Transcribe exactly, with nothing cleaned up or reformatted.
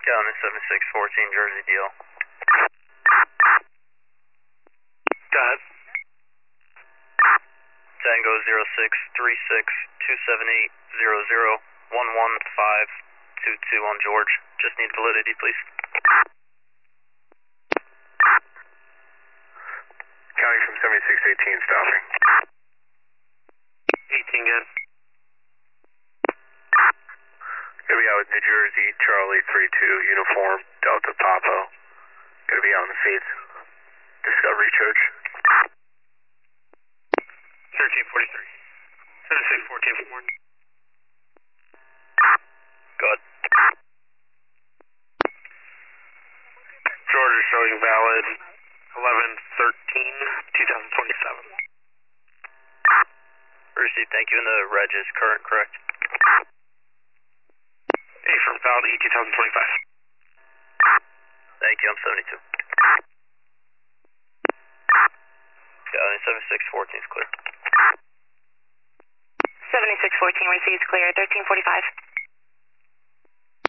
County seventy-six fourteen, Jersey deal. Go ahead. Tango zero six three six two seven eight zero zero one one five two two on George. Just need validity, please. County from seventy-six eighteen, stopping. eighteen, good. Gonna be out with New Jersey, Charlie three two, uniform, Delta Papa. Gonna be out in the feeds. Discovery Church. thirteen forty-three. seventy-six fourteen for morning. Good. George is showing valid eleven thirteen twenty twenty-seven. Received, thank you. And the reg is current, correct? A from valid E twenty twenty-five. Thank you, I'm seventy-two. County seventy-six fourteen is clear. seventy-six fourteen receives clear, thirteen forty-five.